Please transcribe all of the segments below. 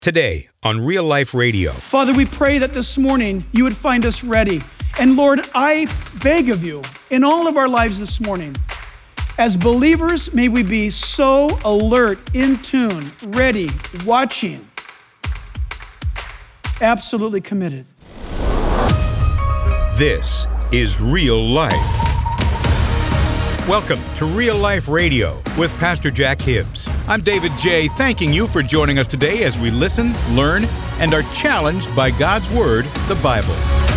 Today on Real Life Radio. Father, we pray that this morning you would find us ready. And Lord, I beg of you, in all of our lives this morning, as believers, may we be so alert, in tune, ready, watching, absolutely committed. This is Real Life. Welcome to Real Life Radio with Pastor Jack Hibbs. I'm David J., thanking you for joining us today as we listen, learn, and are challenged by God's Word, the Bible.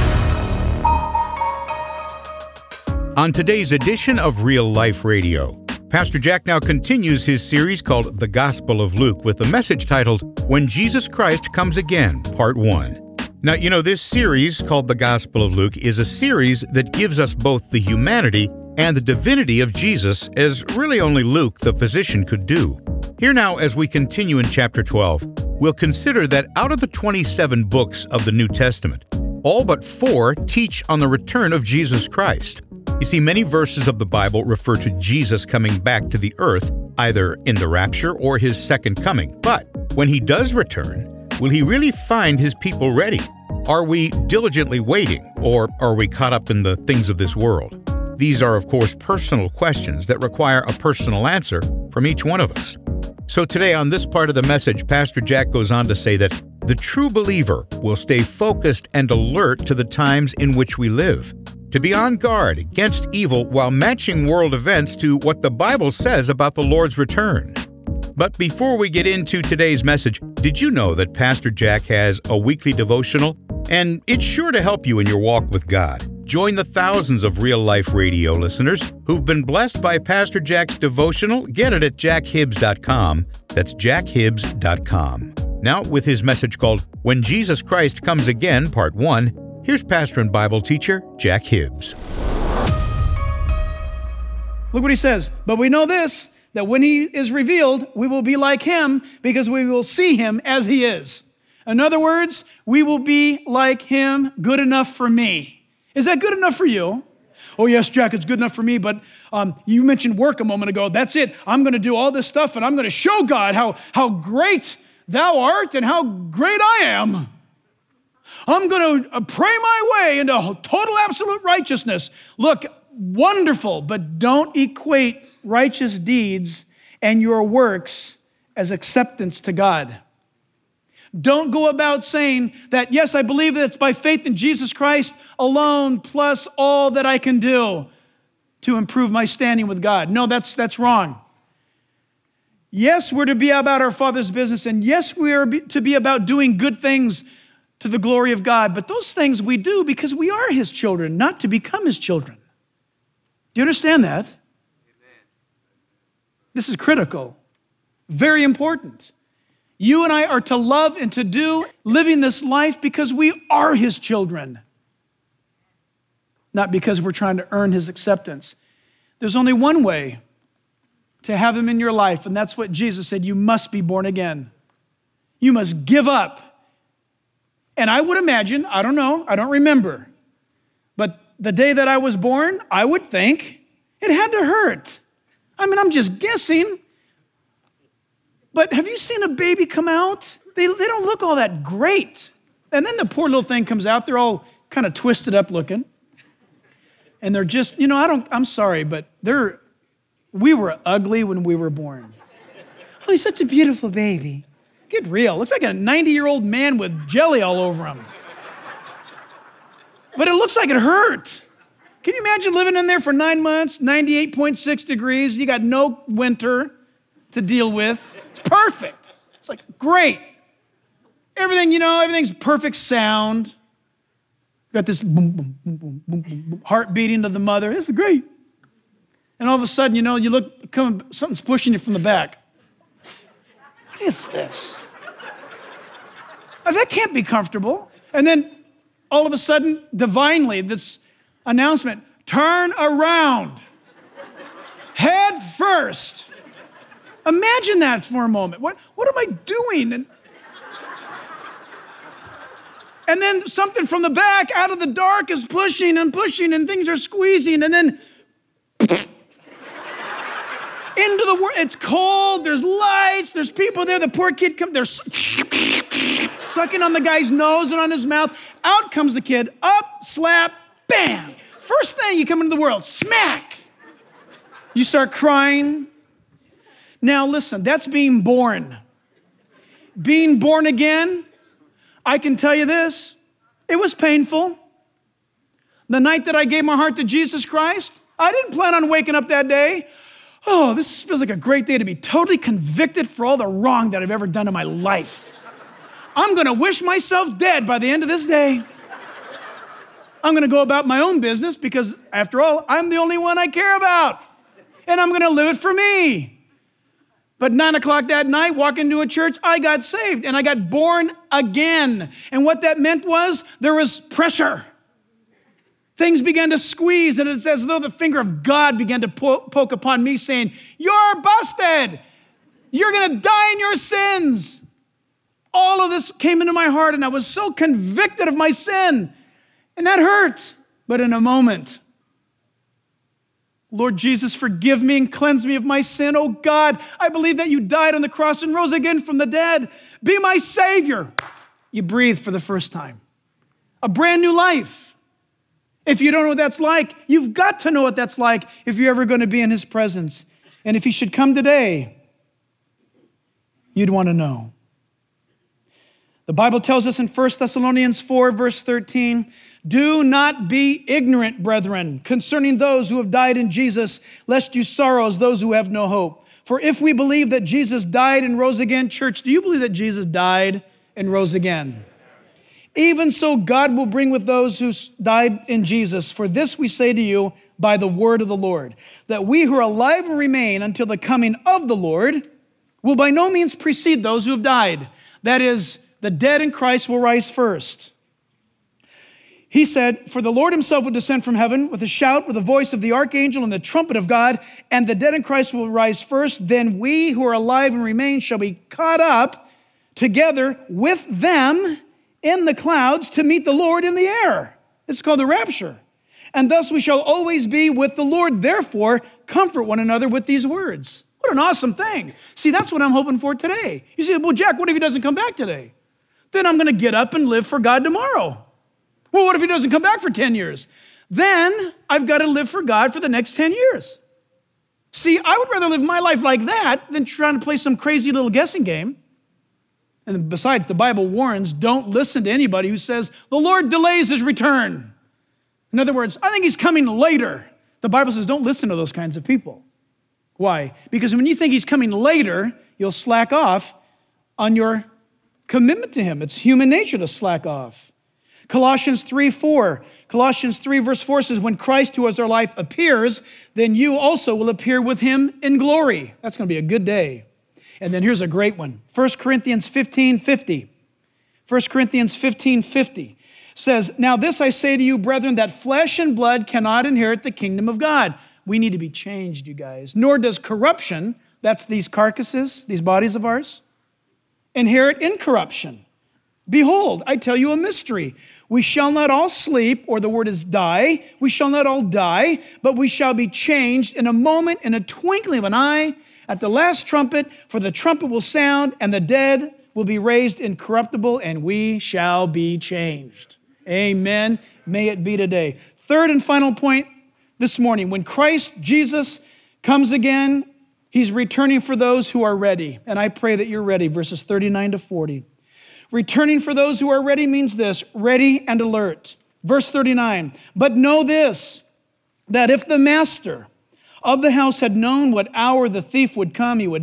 On today's edition of Real Life Radio, Pastor Jack now continues his series called The Gospel of Luke with a message titled, When Jesus Christ Comes Again, Part 1. Now, this series called The Gospel of Luke is a series that gives us both the humanity and the divinity of Jesus, as really only Luke, the physician, could do. Here now, as we continue in chapter 12, we'll consider that out of the 27 books of the New Testament, all but 4 teach on the return of Jesus Christ. You see, many verses of the Bible refer to Jesus coming back to the earth, either in the rapture or his second coming. But when he does return, will he really find his people ready? Are we diligently waiting, or are we caught up in the things of this world? These are, of course, personal questions that require a personal answer from each one of us. So today on this part of the message, Pastor Jack goes on to say that the true believer will stay focused and alert to the times in which we live, to be on guard against evil while matching world events to what the Bible says about the Lord's return. But before we get into today's message, did you know that Pastor Jack has a weekly devotional? And it's sure to help you in your walk with God. Join the thousands of Real Life Radio listeners who've been blessed by Pastor Jack's devotional. Get it at jackhibbs.com. That's jackhibbs.com. Now, with his message called When Jesus Christ Comes Again, Part 1, here's pastor and Bible teacher Jack Hibbs. Look what he says. But we know this, that when he is revealed, we will be like him because we will see him as he is. In other words, we will be like him, good enough for me. Is that good enough for you? Oh, yes, Jack, it's good enough for me, but you mentioned work a moment ago. That's it. I'm going to do all this stuff, and I'm going to show God how great thou art and how great I am. I'm going to pray my way into total absolute righteousness. Look, wonderful, but don't equate righteous deeds and your works as acceptance to God. Don't go about saying that, yes, I believe that it's by faith in Jesus Christ alone plus all that I can do to improve my standing with God. No, that's wrong. Yes, we're to be about our Father's business, and yes, we are to be about doing good things to the glory of God, but those things we do because we are his children, not to become his children. Do you understand that? Amen. This is critical, very important. You and I are to love and to do living this life because we are his children, not because we're trying to earn his acceptance. There's only one way to have him in your life, and that's what Jesus said. You must be born again. You must give up. And I would imagine, I don't know, I don't remember, but the day that I was born, I would think it had to hurt. I mean, I'm just guessing. But have you seen a baby come out? They don't look all that great. And then the poor little thing comes out. They're all kind of twisted up looking. And they're just, I'm sorry, but we were ugly when we were born. Oh, he's such a beautiful baby. Get real. Looks like a 90-year-old man with jelly all over him. But it looks like it hurt. Can you imagine living in there for 9 months, 98.6 degrees? You got no winter to deal with. It's perfect. It's like, great. Everything, everything's perfect sound. Got this boom, boom, boom, boom, boom, boom, boom, heart beating to the mother. This is great. And all of a sudden, you look, something's pushing you from the back. What is this? That can't be comfortable. And then all of a sudden, divinely, this announcement, turn around. Head first. Imagine that for a moment. What am I doing? And then something from the back out of the dark is pushing and pushing and things are squeezing and then into the world. It's cold, there's lights, there's people there. The poor kid comes, they're sucking on the guy's nose and on his mouth. Out comes the kid, up, slap, bam. First thing you come into the world, smack. You start crying. Now listen, that's being born. Being born again, I can tell you this, it was painful. The night that I gave my heart to Jesus Christ, I didn't plan on waking up that day. Oh, this feels like a great day to be totally convicted for all the wrong that I've ever done in my life. I'm gonna wish myself dead by the end of this day. I'm gonna go about my own business because, after all, I'm the only one I care about. And I'm gonna live it for me. But 9 o'clock that night, walking into a church, I got saved and I got born again. And what that meant was there was pressure. Things began to squeeze, and it's as though the finger of God began to poke upon me saying, you're busted. You're gonna die in your sins. All of this came into my heart, and I was so convicted of my sin. And that hurt. But in a moment, Lord Jesus, forgive me and cleanse me of my sin. Oh God, I believe that you died on the cross and rose again from the dead. Be my Savior. You breathe for the first time. A brand new life. If you don't know what that's like, you've got to know what that's like if you're ever going to be in his presence. And if he should come today, you'd want to know. The Bible tells us in 1 Thessalonians 4, verse 13, do not be ignorant, brethren, concerning those who have died in Jesus, lest you sorrow as those who have no hope. For if we believe that Jesus died and rose again, church, do you believe that Jesus died and rose again? Even so, God will bring with those who died in Jesus. For this we say to you by the word of the Lord, that we who are alive and remain until the coming of the Lord will by no means precede those who have died. That is, the dead in Christ will rise first. He said, for the Lord himself will descend from heaven with a shout, with the voice of the archangel and the trumpet of God, and the dead in Christ will rise first. Then we who are alive and remain shall be caught up together with them in the clouds to meet the Lord in the air. This is called the rapture. And thus we shall always be with the Lord. Therefore, comfort one another with these words. What an awesome thing. See, that's what I'm hoping for today. You say, well, Jack, what if he doesn't come back today? Then I'm going to get up and live for God tomorrow. Well, what if he doesn't come back for 10 years? Then I've got to live for God for the next 10 years. See, I would rather live my life like that than trying to play some crazy little guessing game. And besides, the Bible warns, don't listen to anybody who says, the Lord delays his return. In other words, I think he's coming later. The Bible says, don't listen to those kinds of people. Why? Because when you think he's coming later, you'll slack off on your commitment to him. It's human nature to slack off. Colossians 3:4. Colossians 3 verse 4 says, when Christ, who is our life, appears, then you also will appear with him in glory. That's going to be a good day. And then here's a great one. 1 Corinthians 15:50. 1 Corinthians 15:50 says, now this I say to you, brethren, that flesh and blood cannot inherit the kingdom of God. We need to be changed, you guys. Nor does corruption, that's these carcasses, these bodies of ours, inherit incorruption. Behold, I tell you a mystery. We shall not all sleep, or the word is die. We shall not all die, but we shall be changed in a moment, in a twinkling of an eye, at the last trumpet, for the trumpet will sound, and the dead will be raised incorruptible, and we shall be changed. Amen. May it be today. Third and final point this morning. When Christ Jesus comes again, he's returning for those who are ready. And I pray that you're ready. Verses 39 to 40. Returning for those who are ready means this, ready and alert. Verse 39, but know this, that if the master of the house had known what hour the thief would come, he would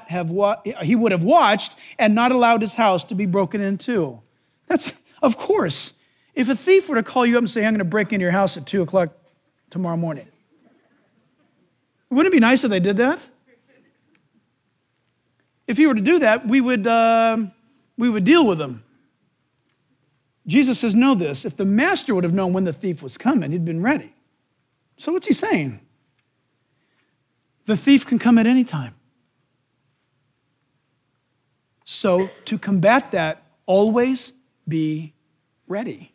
have watched and not allowed his house to be broken into. That's, of course, if a thief were to call you up and say, I'm going to break into your house at 2 o'clock tomorrow morning, wouldn't it be nice if they did that? If he were to do that, we would deal with them. Jesus says, know this, if the master would have known when the thief was coming, he'd been ready. So what's he saying? The thief can come at any time. So to combat that, always be ready.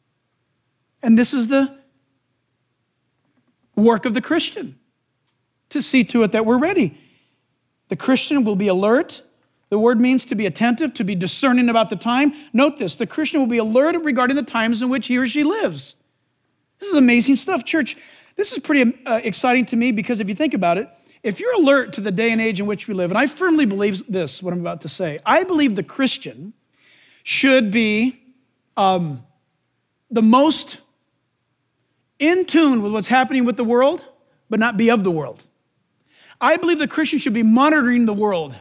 And this is the work of the Christian. to see to it that we're ready. The Christian will be alert. The word means to be attentive, to be discerning about the time. Note this, the Christian will be alert regarding the times in which he or she lives. This is amazing stuff, church. This is pretty exciting to me because if you think about it, if you're alert to the day and age in which we live, and I firmly believe this, what I'm about to say, I believe the Christian should be the most in tune with what's happening with the world, but not be of the world. I believe the Christian should be monitoring the world,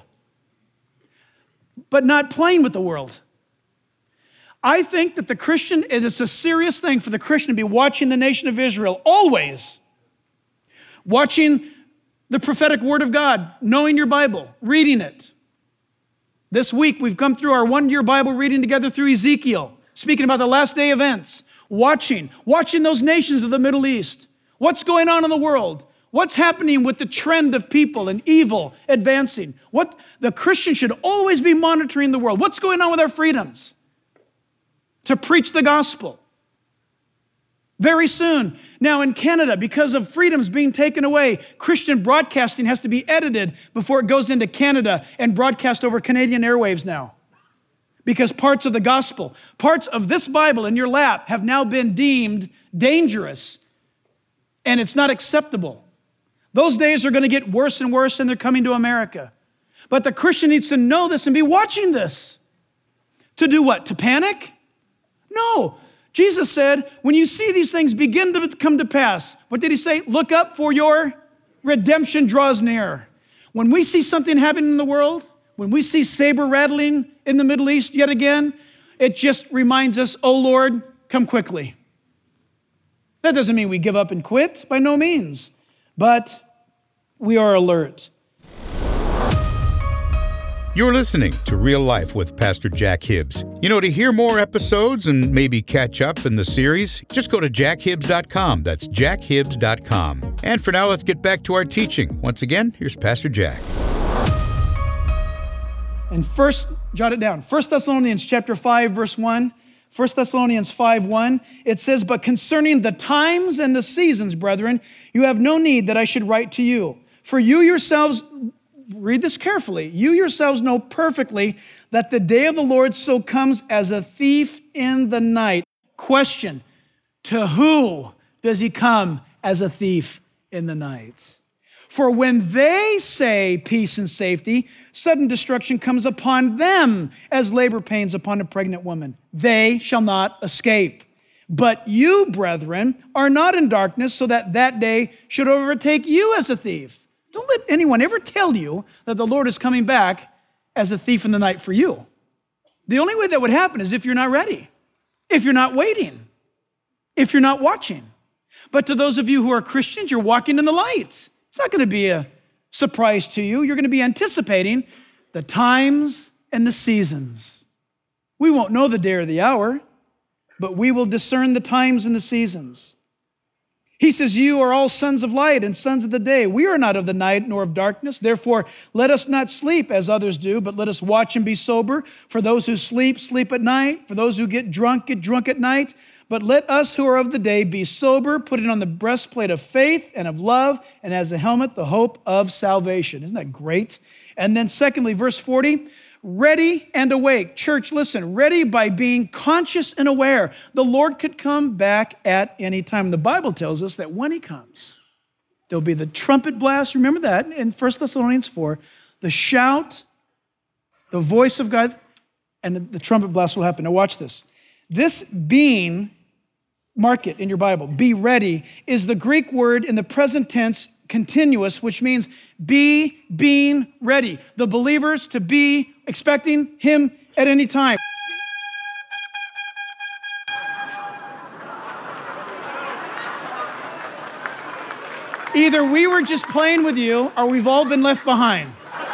but not playing with the world. I think that the Christian, it is a serious thing for the Christian to be watching the nation of Israel, always. Watching the prophetic word of God, knowing your Bible, reading it. This week, we've come through our one-year Bible reading together through Ezekiel, speaking about the last day events, watching those nations of the Middle East. What's going on in the world? What's happening with the trend of people and evil advancing? What the Christian should always be monitoring the world. What's going on with our freedoms? To preach the gospel. Very soon. Now in Canada, because of freedoms being taken away, Christian broadcasting has to be edited before it goes into Canada and broadcast over Canadian airwaves now. Because parts of the gospel, parts of this Bible in your lap have now been deemed dangerous and it's not acceptable. Those days are going to get worse and worse and they're coming to America. But the Christian needs to know this and be watching this. To do what? To panic? No. Jesus said, when you see these things begin to come to pass, what did he say? Look up, for your redemption draws near. When we see something happening in the world, when we see saber rattling in the Middle East yet again, it just reminds us, oh Lord, come quickly. That doesn't mean we give up and quit, by no means, but we are alert. You're listening to Real Life with Pastor Jack Hibbs. You know, to hear more episodes and maybe catch up in the series, just go to jackhibbs.com. That's jackhibbs.com. And for now, let's get back to our teaching. Once again, here's Pastor Jack. And first, jot it down. 1 Thessalonians chapter 5, verse 1. 1 Thessalonians 5:1, it says, but concerning the times and the seasons, brethren, you have no need that I should write to you. For you yourselves, read this carefully, you yourselves know perfectly that the day of the Lord so comes as a thief in the night. Question, to who does he come as a thief in the night? For when they say peace and safety, sudden destruction comes upon them as labor pains upon a pregnant woman. They shall not escape. But you, brethren, are not in darkness so that that day should overtake you as a thief. Don't let anyone ever tell you that the Lord is coming back as a thief in the night for you. The only way that would happen is if you're not ready, if you're not waiting, if you're not watching. But to those of you who are Christians, you're walking in the light. It's not going to be a surprise to you. You're going to be anticipating the times and the seasons. We won't know the day or the hour, but we will discern the times and the seasons. He says, you are all sons of light and sons of the day. We are not of the night nor of darkness. Therefore, let us not sleep as others do, but let us watch and be sober. For those who sleep, sleep at night. For those who get drunk at night. But let us who are of the day be sober, putting on the breastplate of faith and of love, and as a helmet, the hope of salvation. Isn't that great? And then secondly, verse 40, ready and awake. Church, listen, ready by being conscious and aware. The Lord could come back at any time. The Bible tells us that when he comes, there'll be the trumpet blast. Remember that in 1 Thessalonians 4, the shout, the voice of God, and the trumpet blast will happen. Now watch this. This being, mark it in your Bible, be ready, is the Greek word in the present tense continuous, which means being ready. The believers to be expecting him at any time. Either we were just playing with you or we've all been left behind.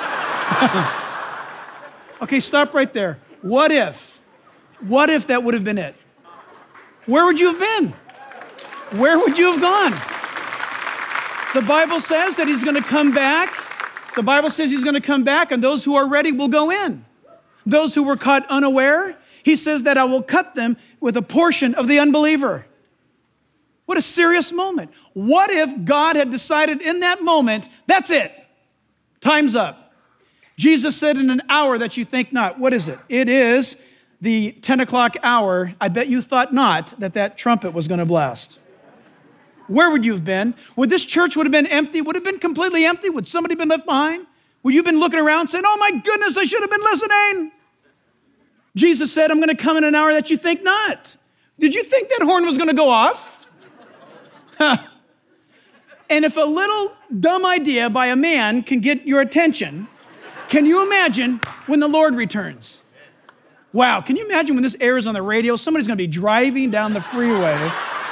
Okay, stop right there. What if that would have been it? Where would you have been? Where would you have gone? The Bible says that he's going to come back. The Bible says he's going to come back, and those who are ready will go in. Those who were caught unaware, he says that I will cut them with a portion of the unbeliever. What a serious moment. What if God had decided in that moment, that's it, time's up? Jesus said in an hour that you think not. What is it? It is the 10 o'clock hour. I bet you thought not that trumpet was going to blast. Where would you have been? Would this church would have been empty? Would it have been completely empty? Would somebody have been left behind? Would you have been looking around saying, oh my goodness, I should have been listening? Jesus said, I'm going to come in an hour that you think not. Did you think that horn was going to go off? And if a little dumb idea by a man can get your attention, can you imagine when the Lord returns? Wow, can you imagine when this airs on the radio? Somebody's going to be driving down the freeway.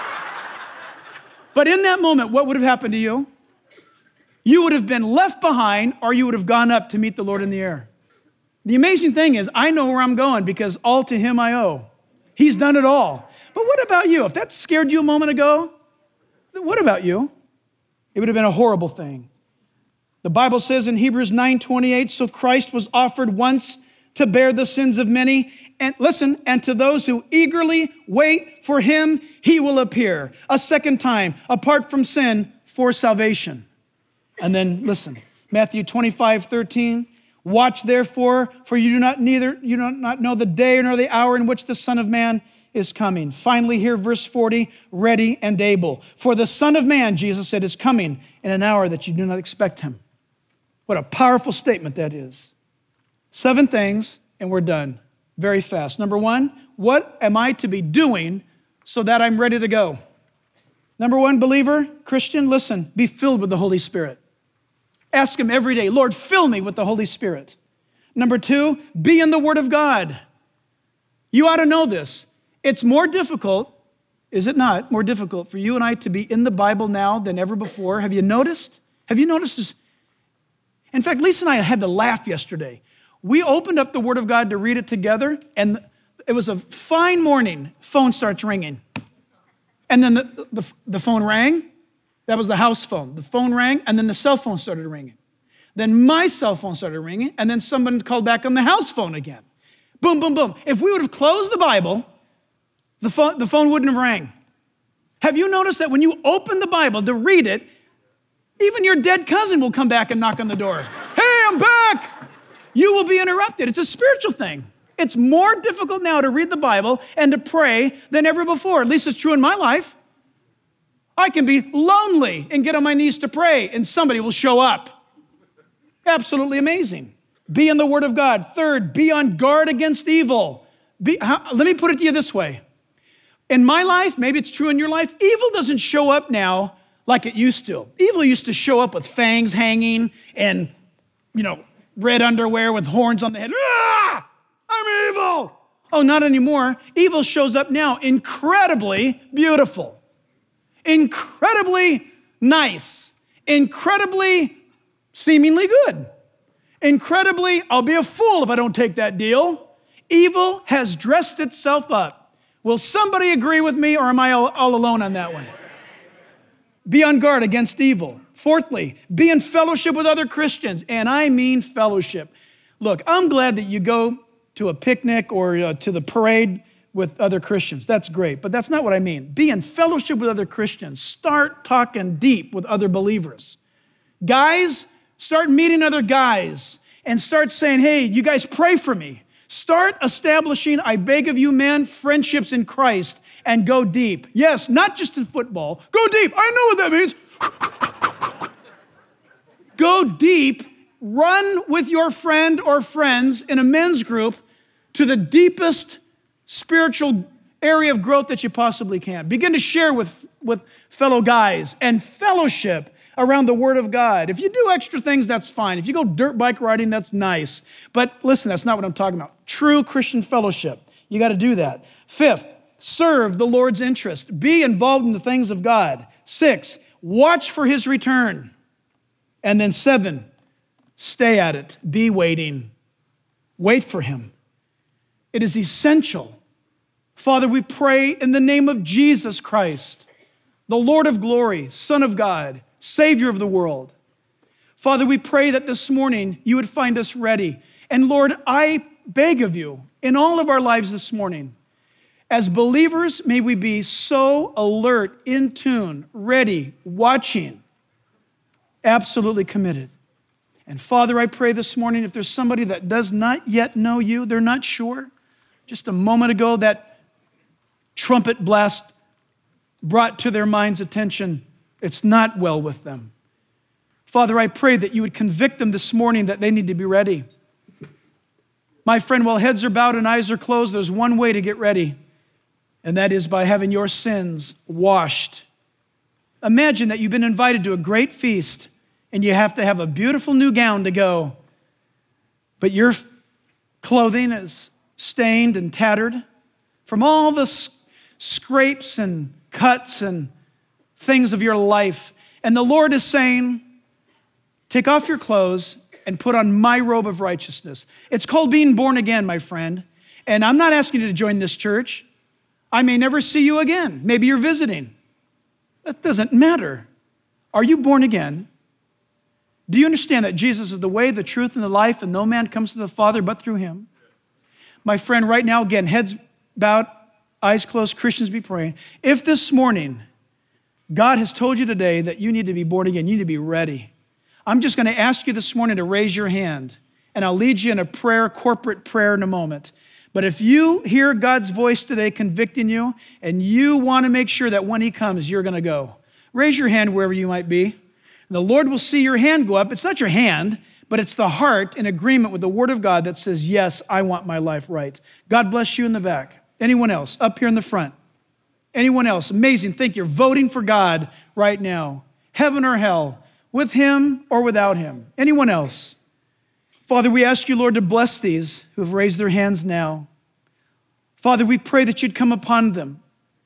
But in that moment, what would have happened to you? You would have been left behind, or you would have gone up to meet the Lord in the air. The amazing thing is, I know where I'm going because all to him I owe. He's done it all. But what about you? If that scared you a moment ago, what about you? It would have been a horrible thing. The Bible says in Hebrews 9:28, so Christ was offered once to bear the sins of many. And listen, and to those who eagerly wait for him, he will appear a second time, apart from sin, for salvation. And then listen, Matthew 25:13, watch therefore, for you do not know the day nor the hour in which the Son of Man is coming. Finally here, verse 40, ready and able. For the Son of Man, Jesus said, is coming in an hour that you do not expect him. What a powerful statement that is. 7 things, and we're done very fast. Number 1, what am I to be doing so that I'm ready to go? Number 1, believer, Christian, listen, be filled with the Holy Spirit. Ask him every day, Lord, fill me with the Holy Spirit. Number 2, be in the Word of God. You ought to know this. It's more difficult, is it not, more difficult for you and I to be in the Bible now than ever before? Have you noticed? Have you noticed this? In fact, Lisa and I had to laugh yesterday. We opened up the Word of God to read it together, and it was a fine morning. Phone starts ringing. And then the phone rang. That was the house phone. The phone rang, and then the cell phone started ringing. Then my cell phone started ringing, and then someone called back on the house phone again. Boom, boom, boom. If we would have closed the Bible, the phone wouldn't have rang. Have you noticed that when you open the Bible to read it, even your dead cousin will come back and knock on the door. Hey, I'm back. You will be interrupted. It's a spiritual thing. It's more difficult now to read the Bible and to pray than ever before. At least it's true in my life. I can be lonely and get on my knees to pray, and somebody will show up. Absolutely amazing. Be in the Word of God. 3rd, be on guard against evil. Let me put it to you this way. In my life, maybe it's true in your life, evil doesn't show up now like it used to. Evil used to show up with fangs hanging and, red underwear with horns on the head. Ah! I'm evil. Oh, not anymore. Evil shows up now incredibly beautiful, incredibly nice, incredibly seemingly good, incredibly, I'll be a fool if I don't take that deal. Evil has dressed itself up. Will somebody agree with me, or am I all alone on that one? Be on guard against evil. 4thly, be in fellowship with other Christians, and I mean fellowship. Look, I'm glad that you go to a picnic or to the parade with other Christians. That's great, but that's not what I mean. Be in fellowship with other Christians. Start talking deep with other believers. Guys, start meeting other guys and start saying, hey, you guys pray for me. Start establishing, I beg of you men, friendships in Christ and go deep. Yes, not just in football. Go deep. I know what that means. Go deep. Run with your friend or friends in a men's group to the deepest spiritual area of growth that you possibly can. Begin to share with fellow guys and fellowship around the Word of God. If you do extra things, that's fine. If you go dirt bike riding, that's nice. But listen, that's not what I'm talking about. True Christian fellowship. You got to do that. 5th, serve the Lord's interest. Be involved in the things of God. 6, watch for his return. And then 7, stay at it. Be waiting. Wait for him. It is essential. Father, we pray in the name of Jesus Christ, the Lord of glory, Son of God, Savior of the world. Father, we pray that this morning you would find us ready. And Lord, I beg of you, in all of our lives this morning, As believers, may we be so alert, in tune, ready, watching, absolutely committed. And Father, I pray this morning, if there's somebody that does not yet know you, they're not sure. Just a moment ago, that trumpet blast brought to their mind's attention, it's not well with them. Father, I pray that you would convict them this morning that they need to be ready. My friend, while heads are bowed and eyes are closed, there's one way to get ready, and that is by having your sins washed. Imagine that you've been invited to a great feast, and you have to have a beautiful new gown to go, but your clothing is stained and tattered from all the scrapes and cuts and things of your life. And the Lord is saying, take off your clothes and put on my robe of righteousness. It's called being born again, my friend. And I'm not asking you to join this church. I may never see you again. Maybe you're visiting. That doesn't matter. Are you born again? Do you understand that Jesus is the way, the truth, and the life, and no man comes to the Father but through him? My friend, right now, again, heads bowed, eyes closed, Christians be praying. If this morning, God has told you today that you need to be born again, you need to be ready. I'm just going to ask you this morning to raise your hand, and I'll lead you in a prayer, corporate prayer in a moment. But if you hear God's voice today convicting you, and you want to make sure that when he comes, you're going to go, raise your hand wherever you might be. And the Lord will see your hand go up. It's not your hand, but it's the heart in agreement with the word of God that says, yes, I want my life right. God bless you in the back. Anyone else? Up here in the front. Anyone else? Amazing. Think you're voting for God right now. Heaven or hell, with him or without him. Anyone else? Father, we ask you, Lord, to bless these who have raised their hands now. Father, we pray that you'd come upon them.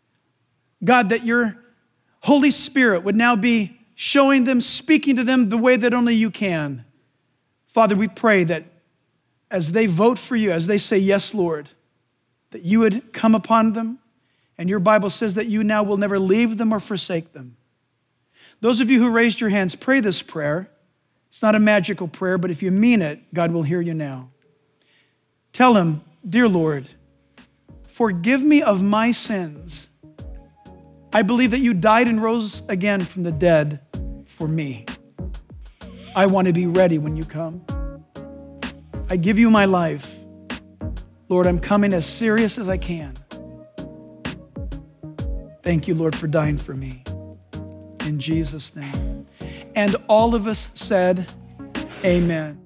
God, that your Holy Spirit would now be showing them, speaking to them the way that only you can. Father, we pray that as they vote for you, as they say, yes, Lord, that you would come upon them. And your Bible says that you now will never leave them or forsake them. Those of you who raised your hands, pray this prayer. It's not a magical prayer, but if you mean it, God will hear you now. Tell him, dear Lord, forgive me of my sins. I believe that you died and rose again from the dead for me. I want to be ready when you come. I give you my life. Lord, I'm coming as serious as I can. Thank you, Lord, for dying for me. In Jesus' name. And all of us said, amen.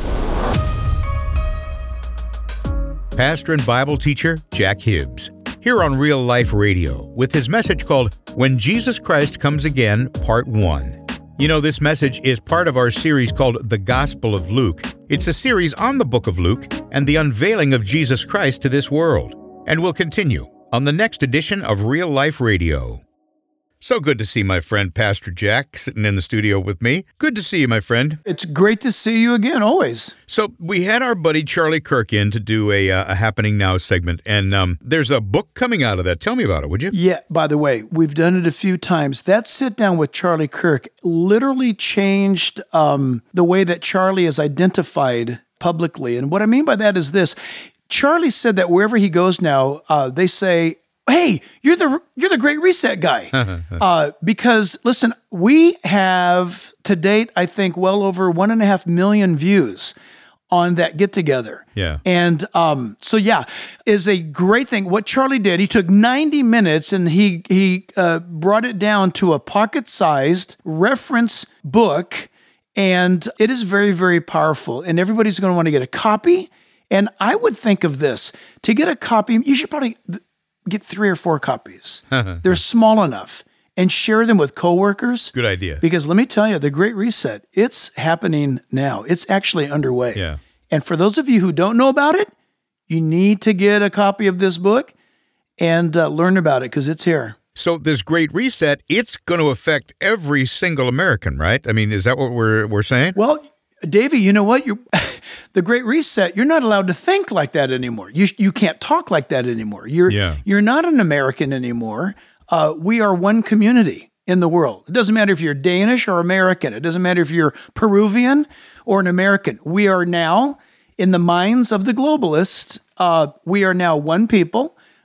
Pastor and Bible teacher Jack Hibbs, here on Real Life Radio, with his message called When Jesus Christ Comes Again, Part 1. You know, this message is part of our series called The Gospel of Luke. It's a series on the book of Luke and the unveiling of Jesus Christ to this world. And we'll continue on the next edition of Real Life Radio. So good to see my friend Pastor Jack sitting in the studio with me. Good to see you, my friend. It's great to see you again, always. So we had our buddy Charlie Kirk in to do a Happening Now segment, and there's a book coming out of that. Tell me about it, would you? Yeah, by the way, we've done it a few times. That sit down with Charlie Kirk literally changed the way that Charlie is identified publicly. And what I mean by that is this. Charlie said that wherever he goes now, they say, hey, you're the Great Reset guy. Because, listen, we have to date, I think, well over 1.5 million views on that get-together. Yeah. And so, yeah, is a great thing. What Charlie did, he took 90 minutes and he brought it down to a pocket-sized reference book, and it is very, very powerful. And everybody's going to want to get a copy. And I would think of this. To get a copy, you should probably get 3 or 4 copies. They're small enough. And share them with coworkers. Good idea. Because let me tell you, the Great Reset, it's happening now. It's actually underway. Yeah. And for those of you who don't know about it, you need to get a copy of this book and learn about it because it's here. So this Great Reset, it's going to affect every single American, right? I mean, is that what we're saying? Well, Davey, you know what? The Great Reset, you're not allowed to think like that anymore. You can't talk like that anymore. You're not an American anymore. We are one community in the world. It doesn't matter if you're Danish or American. It doesn't matter if you're Peruvian or an American. We are now, in the minds of the globalists, we are now one people.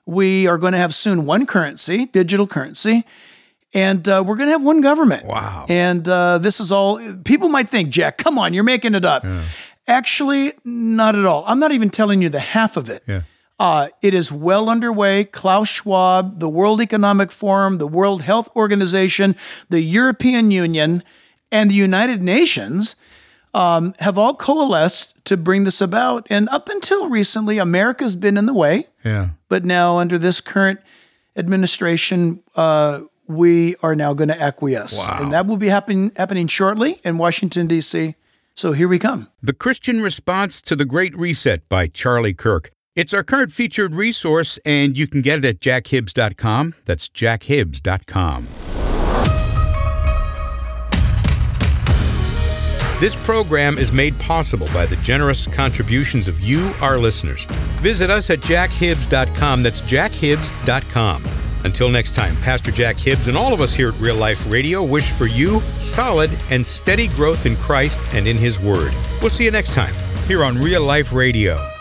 We are going to have soon one currency, digital currency, and we're going to have one government. Wow. And this is all, people might think, Jack, come on, you're making it up. Yeah. Actually, not at all. I'm not even telling you the half of it. Yeah. It is well underway. Klaus Schwab, the World Economic Forum, the World Health Organization, the European Union, and the United Nations have all coalesced to bring this about. And up until recently, America's been in the way. Yeah. But now, under this current administration, we are now going to acquiesce. Wow. And that will be happening shortly in Washington, D.C. So here we come. The Christian Response to the Great Reset by Charlie Kirk. It's our current featured resource, and you can get it at jackhibbs.com. That's jackhibbs.com. This program is made possible by the generous contributions of you, our listeners. Visit us at jackhibbs.com. That's jackhibbs.com. Until next time, Pastor Jack Hibbs and all of us here at Real Life Radio wish for you solid and steady growth in Christ and in His Word. We'll see you next time here on Real Life Radio.